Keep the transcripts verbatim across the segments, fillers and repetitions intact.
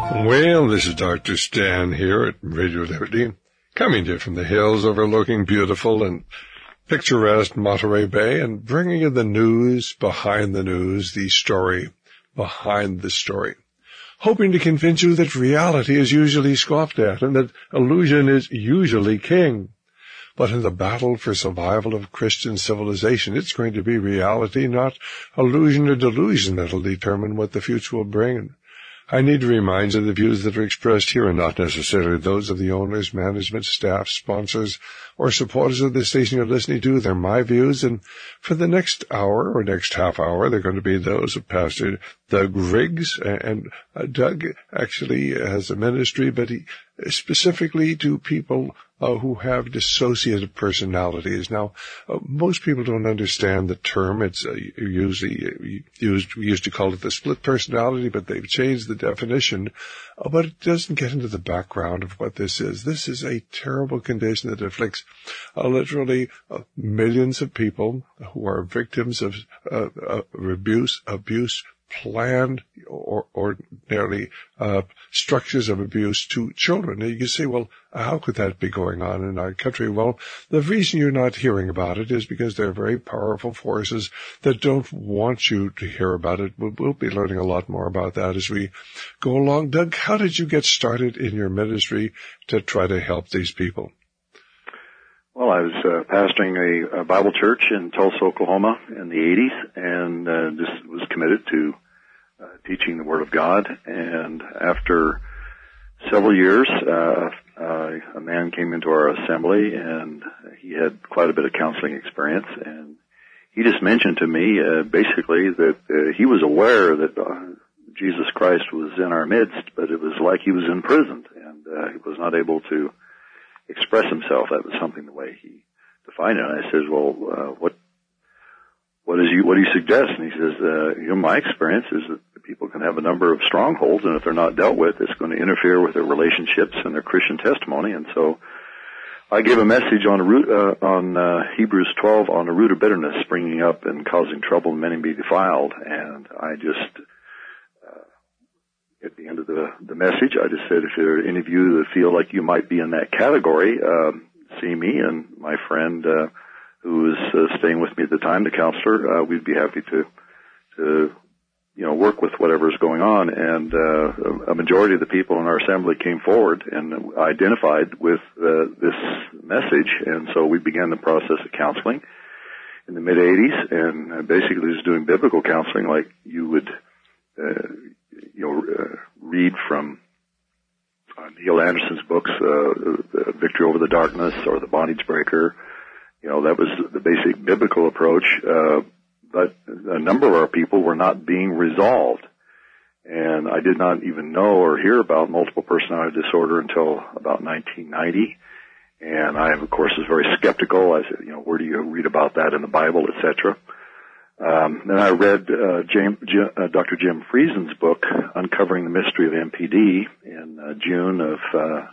Well, this is Doctor Stan here at Radio Liberty, coming to you from the hills overlooking beautiful and picturesque Monterey Bay and bringing you the news behind the news, the story behind the story, hoping to convince you that reality is usually scoffed at and that illusion is usually king. But in the battle for survival of Christian civilization, it's going to be reality, not illusion or delusion, that'll determine what the future will bring. I need to remind you the views that are expressed here are not necessarily those of the owners, management, staff, sponsors, or supporters of the station you're listening to. They're my views, and for the next hour or next half hour, they're going to be those of Pastor Doug Riggs. And uh, Doug actually has a ministry, but he specifically to people uh, who have dissociative personalities. Now, uh, most people don't understand the term. It's uh, usually used, we used to call it the split personality, but they've changed the definition. Uh, but it doesn't get into the background of what this is. This is a terrible condition that afflicts uh, literally uh, millions of people who are victims of uh, uh, abuse, abuse, planned or ordinarily uh, structures of abuse to children. And you can say, well, how could that be going on in our country? Well, the reason you're not hearing about it is because there are very powerful forces that don't want you to hear about it. We'll, we'll be learning a lot more about that as we go along. Doug, how did you get started in your ministry to try to help these people? Well, I was uh, pastoring a, a Bible church in Tulsa, Oklahoma in the eighties, and uh, just was committed to uh, teaching the Word of God. And after several years, uh, uh, a man came into our assembly, and he had quite a bit of counseling experience. And he just mentioned to me uh, basically that uh, he was aware that uh, Jesus Christ was in our midst, but it was like he was imprisoned, and uh, he was not able to express himself. That was something the way he defined it. And I said, well, uh, what, what is you, what do you suggest? And he says, uh, you know, my experience is that people can have a number of strongholds, and if they're not dealt with, it's going to interfere with their relationships and their Christian testimony. And so I gave a message on a root, uh, on, uh, Hebrews twelve on the root of bitterness springing up and causing trouble and many be defiled. And I just, at the end of the, the message, I just said, if there are any of you that feel like you might be in that category, um, see me and my friend uh, who was uh, staying with me at the time, the counselor. Uh, we'd be happy to, to, you know, work with whatever is going on. And uh, a majority of the people in our assembly came forward and identified with uh, this message, and so we began the process of counseling in the mid-eighties, and uh, basically was doing biblical counseling like you would uh, you know, uh, read from uh, Neil Anderson's books, uh, Victory Over the Darkness or The Bondage Breaker. You know, that was the basic biblical approach, uh, but a number of our people were not being resolved. And I did not even know or hear about multiple personality disorder until about nineteen ninety. And I, of course, was very skeptical. I said, you know, where do you read about that in the Bible, et cetera? Um, then I read uh, James, uh, Doctor Jim Friesen's book, Uncovering the Mystery of M P D, in uh, June of uh,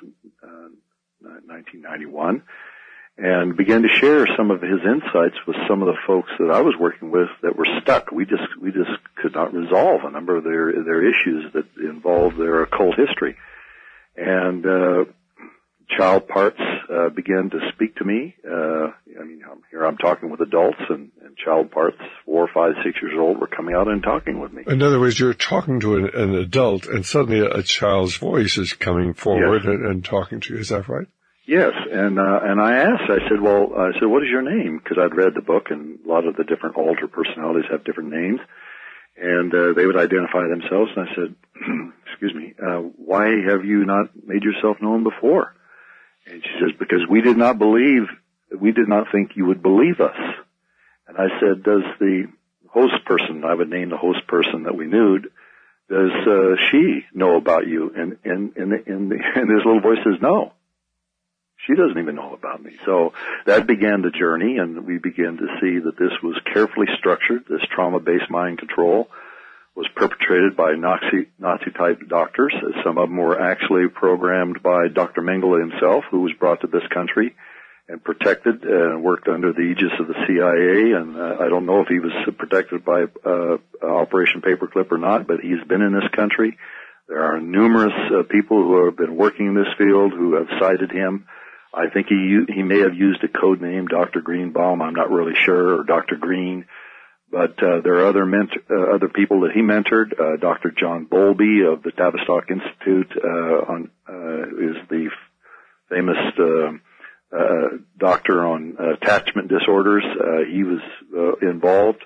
uh, nineteen ninety-one, and began to share some of his insights with some of the folks that I was working with that were stuck. We just we just could not resolve a number of their their issues that involved their occult history, and uh, child parts uh, began to speak to me. Uh, I mean, I'm here I'm talking with adults, and, and child parts, four, five, six years old, were coming out and talking with me. In other words, you're talking to an, an adult, and suddenly a, a child's voice is coming forward yes. and, and talking to you. Is that right? Yes, and uh, and I asked, I said, well, I said, what is your name? Because I'd read the book, and a lot of the different alter personalities have different names, and uh, they would identify themselves. And I said, excuse me, uh, why have you not made yourself known before? And she says, because we did not believe, we did not think you would believe us. And I said, does the host person, I would name the host person that we knew, does uh, she know about you? And, and, and, and, and this little voice says, no. She doesn't even know about me. So that began the journey, and we began to see that this was carefully structured. This trauma-based mind control was perpetrated by Nazi, Nazi-type doctors. Some of them were actually programmed by Doctor Mengele himself, who was brought to this country and protected and worked under the aegis of the C I A. And uh, I don't know if he was protected by uh, Operation Paperclip or not, but he's been in this country There are numerous uh, people who have been working in this field who have cited him. I think he he may have used a code name, Doctor Greenbaum. I'm not really sure, or Doctor Green. But uh, there are other mentor, uh, other people that he mentored. Uh, Doctor John Bowlby of the Tavistock Institute uh, on, uh, is the f- famous uh, uh, doctor on uh, attachment disorders. Uh, he was uh, involved.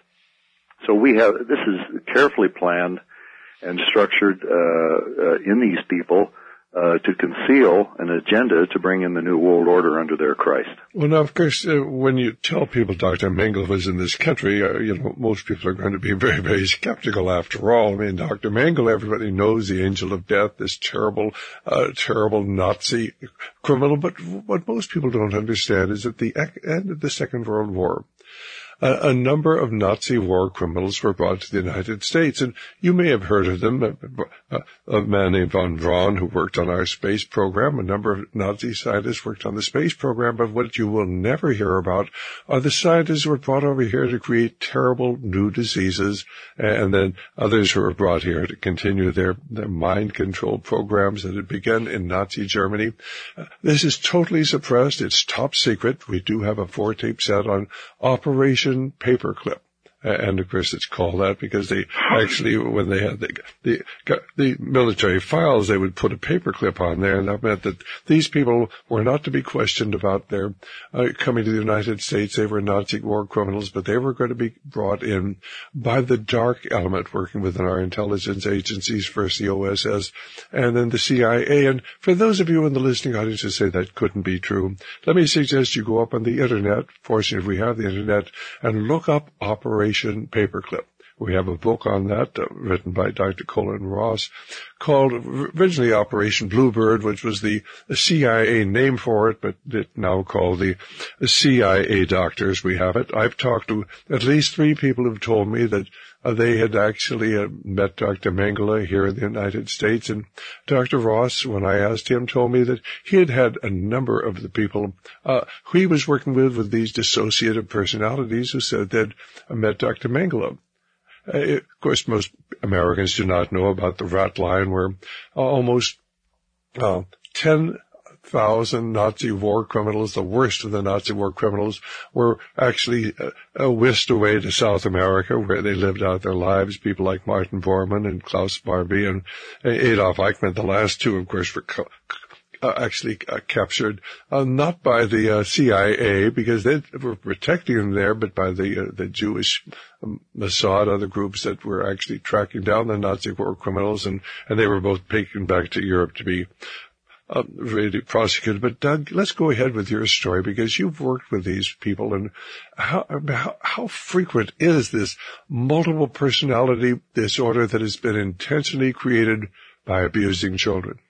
So we have this is carefully planned and structured uh, uh, in these people uh, to conceal an agenda to bring in the New World Order under their Christ. Well, now, of course, uh, when you tell people Doctor Mengele was in this country, uh, you know, most people are going to be very, very skeptical after all. I mean, Doctor Mengele, everybody knows the angel of death, this terrible, uh, terrible Nazi criminal. But what most people don't understand is at the end of the Second World War, A, a number of Nazi war criminals were brought to the United States, and you may have heard of them. A, a man named von Braun, who worked on our space program. A number of Nazi scientists worked on the space program, but what you will never hear about are the scientists who were brought over here to create terrible new diseases, and then others who were brought here to continue their, their mind control programs that had begun in Nazi Germany. Uh, this is totally suppressed. It's top secret. We do have a four-tape set on Operation Paperclip. And of course it's called that because they actually, when they had the, the, the military files, they would put a paperclip on there, and that meant that these people were not to be questioned about their uh, coming to the United States. They were Nazi war criminals, but they were going to be brought in by the dark element working within our intelligence agencies, first the O S S and then the C I A. And for those of you in the listening audience who say that couldn't be true, let me suggest you go up on the internet, fortunately we have the internet, and look up Operation Paperclip. We have a book on that uh, written by Doctor Colin Ross called originally Operation Bluebird, which was the C I A name for it, but it now called the C I A doctors. We have it. I've talked to at least three people who've told me that uh, they had actually uh, met Doctor Mengele here in the United States, and Doctor Ross, when I asked him, told me that he had had a number of the people uh, who he was working with with these dissociative personalities who said they'd uh, met Doctor Mengele. Uh, of course, most Americans do not know about the rat line where uh, almost uh, ten thousand Nazi war criminals, the worst of the Nazi war criminals, were actually uh, uh, whisked away to South America where they lived out their lives. People like Martin Bormann and Klaus Barbie and uh, Adolf Eichmann, the last two, of course, were co- Uh, actually uh, captured, uh, not by the uh, C I A because they were protecting them there, but by the uh, the Jewish um, Mossad, other groups that were actually tracking down the Nazi war criminals, and, and they were both taken back to Europe to be uh, really prosecuted. But Doug, let's go ahead with your story because you've worked with these people, and how how, how frequent is this multiple personality disorder that has been intentionally created by abusing children?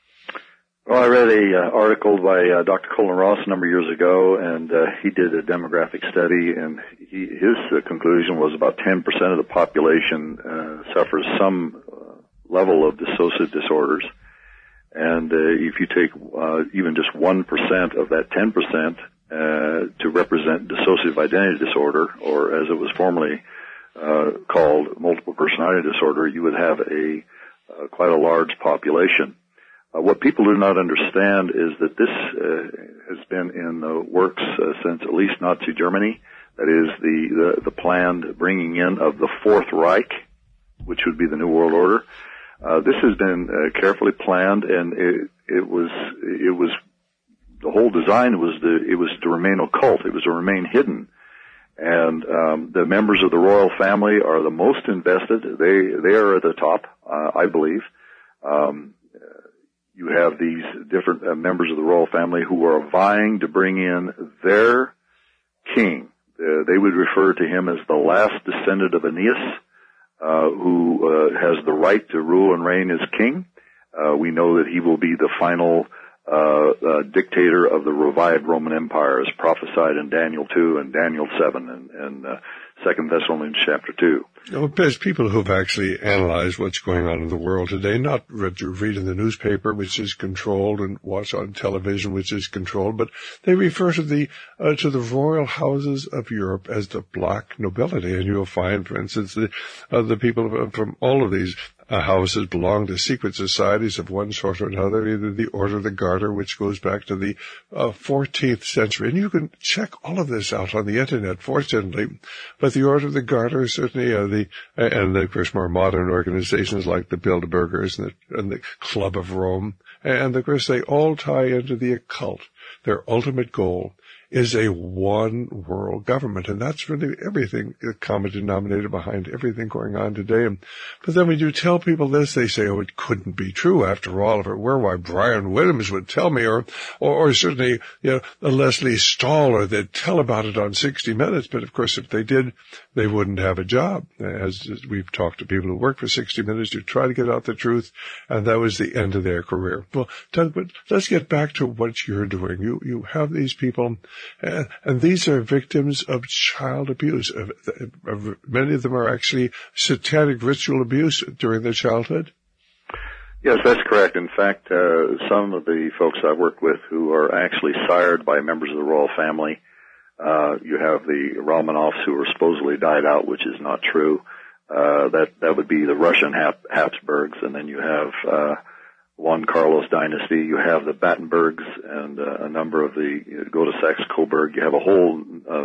Well, I read a uh, article by uh, Doctor Colin Ross a number of years ago, and uh, he did a demographic study, and he, his uh, conclusion was about ten percent of the population uh, suffers some uh, level of dissociative disorders. And uh, if you take uh, even just one percent of that ten percent uh, to represent dissociative identity disorder, or as it was formerly uh, called multiple personality disorder, you would have a uh, quite a large population. Uh, what people do not understand is that this uh, has been in the works uh, since at least Nazi Germany. That is the, the, the planned bringing in of the Fourth Reich, which would be the New World Order. Uh, this has been uh, carefully planned, and it, it was it was the whole design was to, it was to remain occult. It was to remain hidden. And um, the members of the royal family are the most invested. They they are at the top, uh, I believe. Um, You have these different uh, members of the royal family who are vying to bring in their king. Uh, they would refer to him as the last descendant of Aeneas, uh, who uh, has the right to rule and reign as king. Uh, we know that he will be the final uh, uh, dictator of the revived Roman Empire, as prophesied in Daniel two and Daniel seven and, and uh, Second Thessalonians chapter two. Well, there's people who've actually analyzed what's going on in the world today, not read, read in the newspaper, which is controlled, and watch on television, which is controlled, but they refer to the uh, to the royal houses of Europe as the black nobility. And you'll find, for instance, the uh, the people from all of these uh, houses belong to secret societies of one sort or another, either the Order of the Garter, which goes back to the uh, fourteenth century. And you can check all of this out on the Internet, fortunately. But the Order of the Garter, certainly, uh, the uh, and of course more modern organizations like the Bilderbergers and the, and the Club of Rome, and of course they all tie into the occult. Their ultimate goal is a one world government. And that's really everything, the common denominator behind everything going on today. But then when you tell people this, they say, oh, it couldn't be true after all. If it were, why Brian Williams would tell me, or, or, or certainly, you know, Leslie Stahl, or they'd tell about it on sixty minutes. But of course, if they did, they wouldn't have a job. As, as we've talked to people who work for sixty minutes to try to get out the truth, and that was the end of their career. Well, Doug, but let's get back to what you're doing. You, you have these people, and, and these are victims of child abuse. Of, of, many of them are actually satanic ritual abuse during their childhood. Yes, that's correct. In fact, uh, some of the folks I work with who are actually sired by members of the royal family, uh, you have the Romanovs who are supposedly died out, which is not true. Uh, that, that would be the Russian Hab- Habsburgs. And then you have, uh, Juan Carlos dynasty. You have the Battenbergs and uh, a number of the, you know, go to Saxe-Coburg. You have a whole, uh,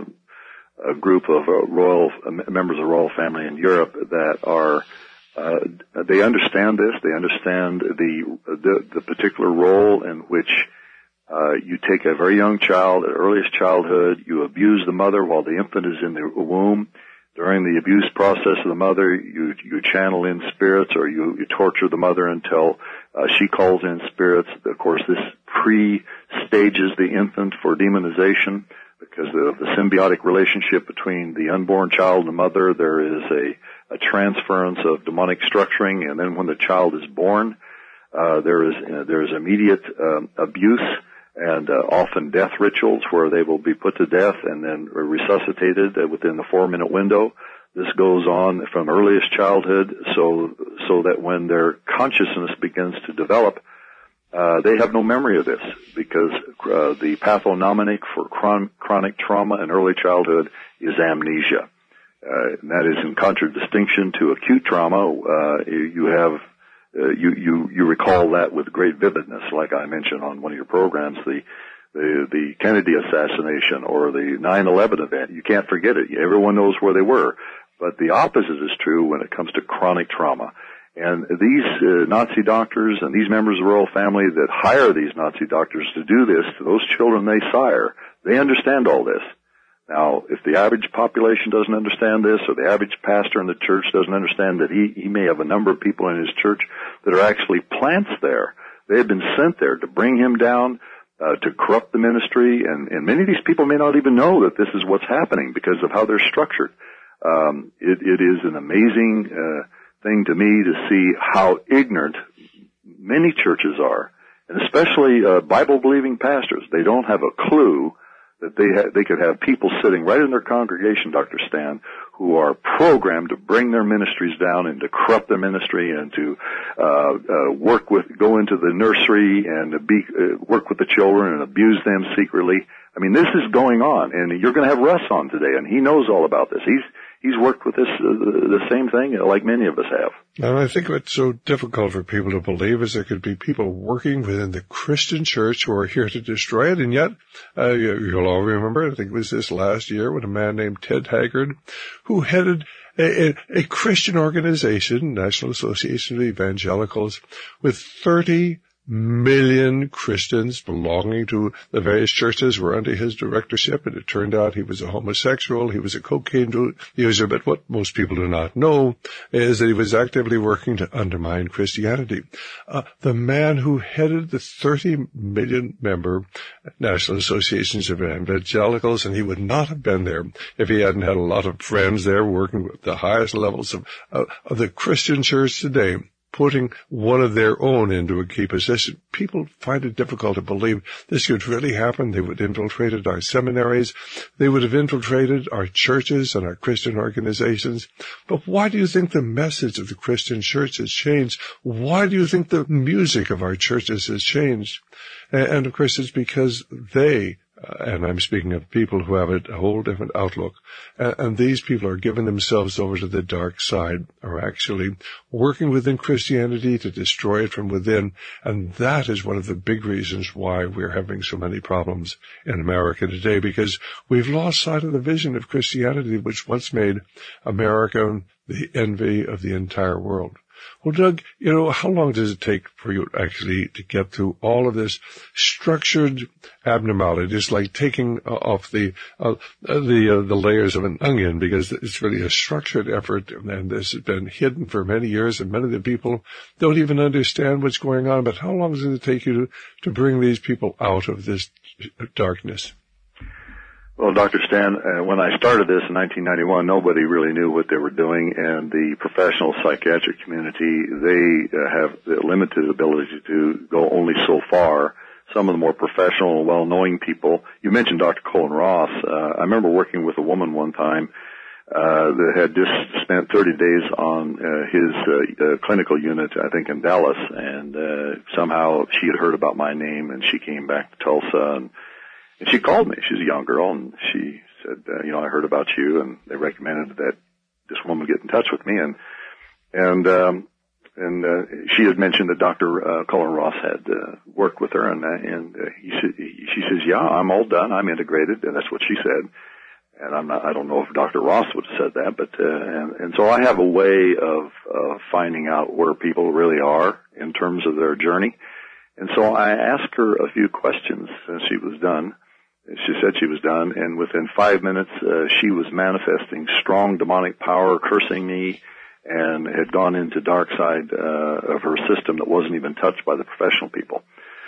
a group of uh, royal, uh, members of the royal family in Europe that are, Uh, they understand this. They understand the, the, the particular role in which, uh, you take a very young child at earliest childhood, you abuse the mother while the infant is in the womb. During the abuse process of the mother, you, you channel in spirits, or you, you torture the mother until, uh, she calls in spirits. Of course, this pre-stages the infant for demonization because of the symbiotic relationship between the unborn child and the mother. There is a, a transference of demonic structuring, and then when the child is born, uh, there is uh, there is immediate um, abuse and uh, often death rituals where they will be put to death and then resuscitated uh, within the four-minute window. This goes on from earliest childhood, so so that when their consciousness begins to develop, uh, they have no memory of this, because uh, the pathonomic for chron- chronic trauma in early childhood is amnesia. Uh, and that is in contradistinction to acute trauma. Uh, you, you have, uh, you, you, you recall that with great vividness, like I mentioned on one of your programs, the, the, the Kennedy assassination or the nine eleven event. You can't forget it. Everyone knows where they were. But the opposite is true when it comes to chronic trauma. And these uh, Nazi doctors and these members of the royal family that hire these Nazi doctors to do this to those children they sire, they understand all this. Now, if the average population doesn't understand this, or the average pastor in the church doesn't understand that he, he may have a number of people in his church that are actually plants there. They have been sent there to bring him down, uh, to corrupt the ministry, and, and many of these people may not even know that this is what's happening because of how they're structured. Um, it, it is an amazing, uh, thing to me to see how ignorant many churches are, and especially, uh, Bible-believing pastors. They don't have a clue that they ha- they could have people sitting right in their congregation, Doctor Stan, who are programmed to bring their ministries down and to corrupt their ministry and to uh, uh work with, go into the nursery and be uh, work with the children and abuse them secretly. I mean, this is going on, and you're going to have Russ on today, and he knows all about this. He's He's worked with this, uh, the same thing like many of us have. And I think what's so difficult for people to believe is there could be people working within the Christian church who are here to destroy it. And yet, uh, you'll all remember, I think it was this last year, when a man named Ted Haggard, who headed a, a, a Christian organization, National Association of Evangelicals, with thirty million Christians belonging to the various churches were under his directorship, and it turned out he was a homosexual, he was a cocaine user, but what most people do not know is that he was actively working to undermine Christianity. Uh, the man who headed the thirty million member National Associations of Evangelicals, and he would not have been there if he hadn't had a lot of friends there working with the highest levels of, uh, of the Christian church today, putting one of their own into a key position. People find it difficult to believe this could really happen. They would have infiltrated our seminaries. They would have infiltrated our churches and our Christian organizations. But why do you think the message of the Christian church has changed? Why do you think the music of our churches has changed? And, of course, it's because they Uh, and I'm speaking of people who have a, a whole different outlook. And, and these people are giving themselves over to the dark side, are actually working within Christianity to destroy it from within. And that is one of the big reasons why we're having so many problems in America today, because we've lost sight of the vision of Christianity, which once made America the envy of the entire world. Well, Doug, you know, how long does it take for you actually to get through all of this structured abnormality? It's like taking off the uh, the uh, the layers of an onion, because it's really a structured effort, and this has been hidden for many years, and many of the people don't even understand what's going on. But how long does it take you to, to bring these people out of this darkness? Well, Doctor Stan, uh, when I started this in nineteen ninety-one, nobody really knew what they were doing, and the professional psychiatric community, they uh, have the limited ability to go only so far. Some of the more professional, well-knowing people, you mentioned Doctor Colin Ross. Uh, I remember working with a woman one time uh, that had just spent thirty days on uh, his uh, uh, clinical unit, I think in Dallas, and uh, somehow she had heard about my name, and she came back to Tulsa, and And she called me. She's a young girl, and she said, uh, you know, I heard about you, and they recommended that this woman get in touch with me. And and um, and uh, she had mentioned that Doctor Uh, Colin Ross had uh, worked with her, and uh, and uh, he said, she says, yeah, I'm all done. I'm integrated, and that's what she said. And I'm not, I don't know if Doctor Ross would have said that, but uh, and, and so I have a way of uh, finding out where people really are in terms of their journey. And so I asked her a few questions as she was done. She said she was done, and within five minutes, uh, she was manifesting strong demonic power, cursing me, and had gone into dark side uh, of her system that wasn't even touched by the professional people.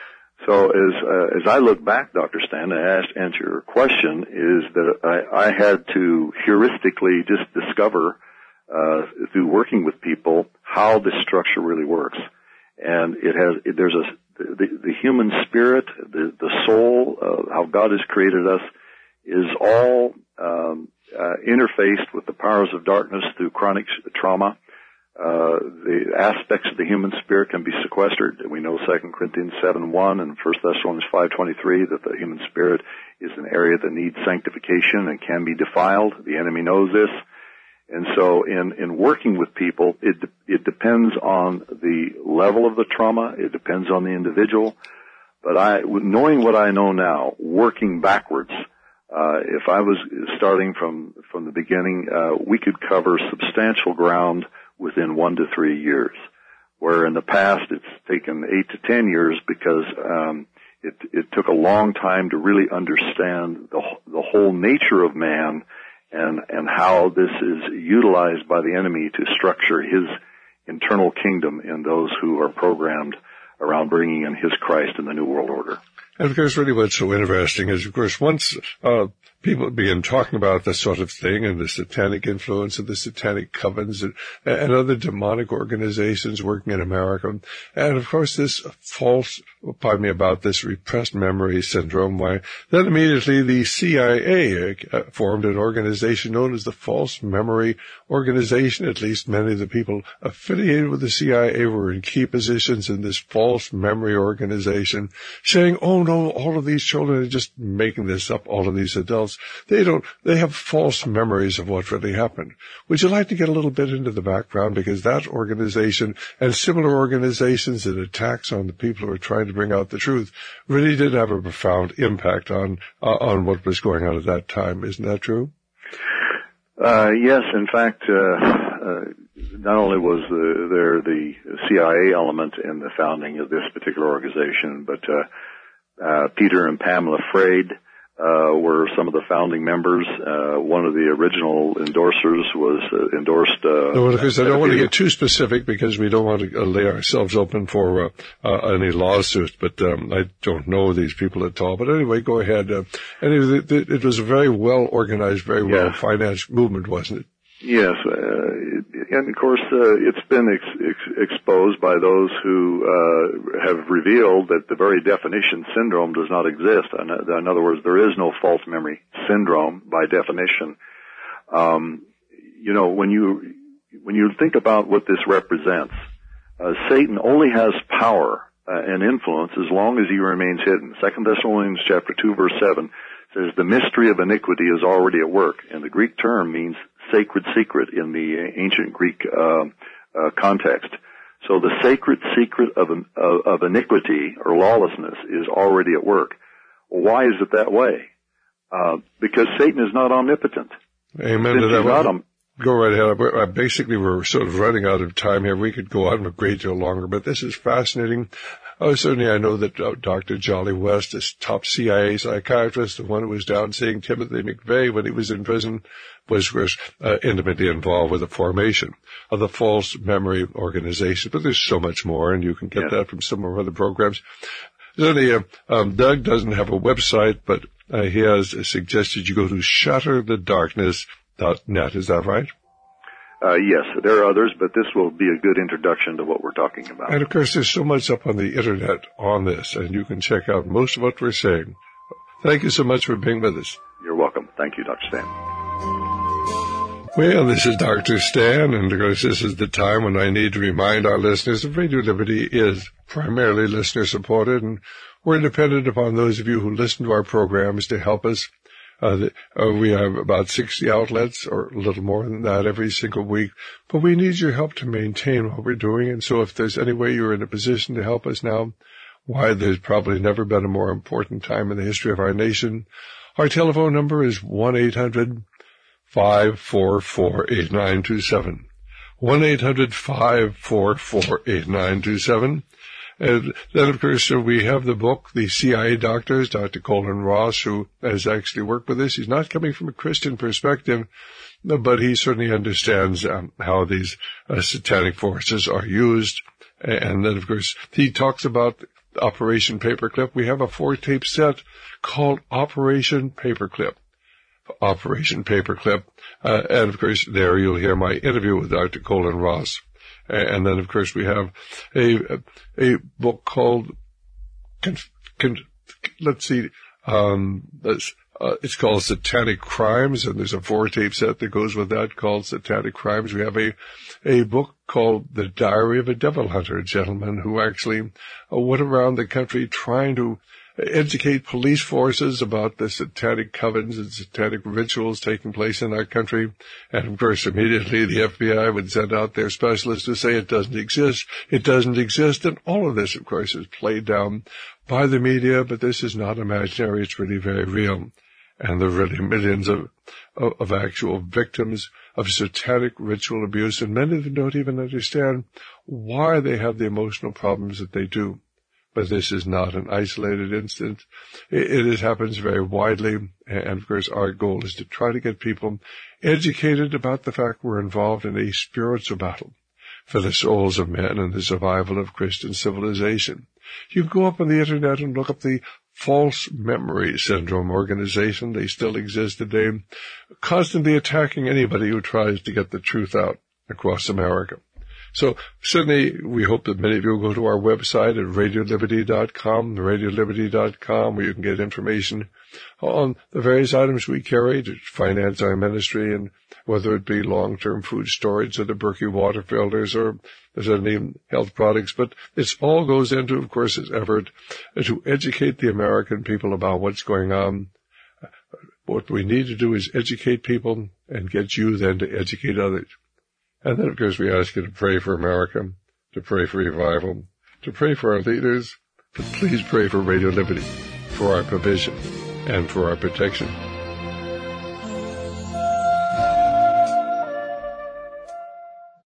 So as uh, as I look back, Doctor Stan, I asked answer your question, is that I, I had to heuristically just discover uh, through working with people how this structure really works, and it has it, there's a The, the human spirit, the, the soul, uh, how God has created us, is all um, uh, interfaced with the powers of darkness through chronic trauma. Uh, the aspects of the human spirit can be sequestered. We know Second Corinthians seven one and First Thessalonians five twenty-three that the human spirit is an area that needs sanctification and can be defiled. The enemy knows this. And so in, in working with people, it, it depends on the level of the trauma. It depends on the individual. But I, knowing what I know now, working backwards, uh, if I was starting from, from the beginning, uh, we could cover substantial ground within one to three years. Where in the past it's taken eight to ten years because, um, it, it took a long time to really understand the, the whole nature of man, and and how this is utilized by the enemy to structure his internal kingdom in those who are programmed around bringing in his Christ in the New World Order. And of course, really what's so interesting is, of course, once uh, people begin talking about this sort of thing and the satanic influence of the satanic covens and, and other demonic organizations working in America, and of course this false, pardon me, about this repressed memory syndrome, why then immediately the C I A uh, formed an organization known as the False Memory Organization. At least many of the people affiliated with the C I A were in key positions in this false memory organization, saying, oh no, all of these children are just making this up, all of these adults. They don't, they have false memories of what really happened. Would you like to get a little bit into the background? Because that organization and similar organizations and attacks on the people who are trying to bring out the truth really did have a profound impact on, uh, on what was going on at that time. Isn't that true? Uh, yes, in fact, uh, uh, not only was the, there the C I A element in the founding of this particular organization, but, uh, Uh, Peter and Pamela Freyd uh, were some of the founding members. Uh, one of the original endorsers was uh, endorsed. Uh, no, because I don't want to get too specific because we don't want to lay ourselves open for uh, uh, any lawsuits. But um, I don't know these people at all. But anyway, go ahead. Uh, anyway, it, it was a very well organized, very well yeah. financed movement, wasn't it? Yes, uh, and of course uh, it's been ex- ex- exposed by those who uh, have revealed that the very definition syndrome does not exist. In, in other words, there is no false memory syndrome by definition. Um, you know, when you when you think about what this represents, uh, Satan only has power uh, and influence as long as he remains hidden. Second Thessalonians chapter two, verse seven says, the mystery of iniquity is already at work. And the Greek term means sacred secret in the ancient Greek uh, uh, context. So the sacred secret of, of, of iniquity or lawlessness is already at work. Well, why is it that way? Uh, because Satan is not omnipotent. Amen Since to that. he's not om- Go right ahead. Basically, we're sort of running out of time here. We could go on a great deal longer, but this is fascinating. Oh, certainly I know that uh, Doctor Jolly West, this top C I A psychiatrist, the one who was down seeing Timothy McVeigh when he was in prison, was, of course, uh, intimately involved with the formation of the false memory organization. But there's so much more, and you can get yeah. that from some of our other programs. Certainly, uh, um, Doug doesn't have a website, but uh, he has suggested you go to shatter the darkness dot net. Is that right? Uh, yes, there are others, but this will be a good introduction to what we're talking about. And, of course, there's so much up on the Internet on this, and you can check out most of what we're saying. Thank you so much for being with us. You're welcome. Thank you, Doctor Stan. Well, this is Doctor Stan, and, of course, this is the time when I need to remind our listeners that Radio Liberty is primarily listener-supported, and we're dependent upon those of you who listen to our programs to help us. Uh, the, uh, we have about sixty outlets, or a little more than that, every single week. But we need your help to maintain what we're doing. And so if there's any way you're in a position to help us now, why, there's probably never been a more important time in the history of our nation. Our telephone number is one eight hundred five four four eight nine two seven. one eight hundred five four four eight nine two seven. And then, of course, uh, we have the book, The C I A Doctors, Doctor Colin Ross, who has actually worked with this. He's not coming from a Christian perspective, but he certainly understands um, how these uh, satanic forces are used. And then, of course, he talks about Operation Paperclip. We have a four-tape set called Operation Paperclip. Operation Paperclip. Uh, and, of course, there you'll hear my interview with Doctor Colin Ross. And then, of course, we have a a book called, con, con, let's see, um, it's, uh, it's called Satanic Crimes, and there's a four-tape set that goes with that called Satanic Crimes. We have a a book called The Diary of a Devil Hunter, a gentleman who actually uh, went around the country trying to educate police forces about the satanic covens and satanic rituals taking place in our country. And, of course, immediately the F B I would send out their specialists to say it doesn't exist, it doesn't exist. And all of this, of course, is played down by the media, but this is not imaginary. It's really very real. And there are really millions of, of, of actual victims of satanic ritual abuse, and many of them don't even understand why they have the emotional problems that they do. But this is not an isolated instance. It, it happens very widely, and of course our goal is to try to get people educated about the fact we're involved in a spiritual battle for the souls of men and the survival of Christian civilization. You can go up on the Internet and look up the False Memory Syndrome organization. They still exist today, constantly attacking anybody who tries to get the truth out across America. So certainly we hope that many of you will go to our website at radio liberty dot com, radio liberty dot com, where you can get information on the various items we carry to finance our ministry, and whether it be long-term food storage or the Berkey water filters or there's any health products. But it all goes into, of course, this effort to educate the American people about what's going on. What we need to do is educate people and get you then to educate others. And then, of course, we ask you to pray for America, to pray for revival, to pray for our leaders, but please pray for Radio Liberty, for our provision, and for our protection.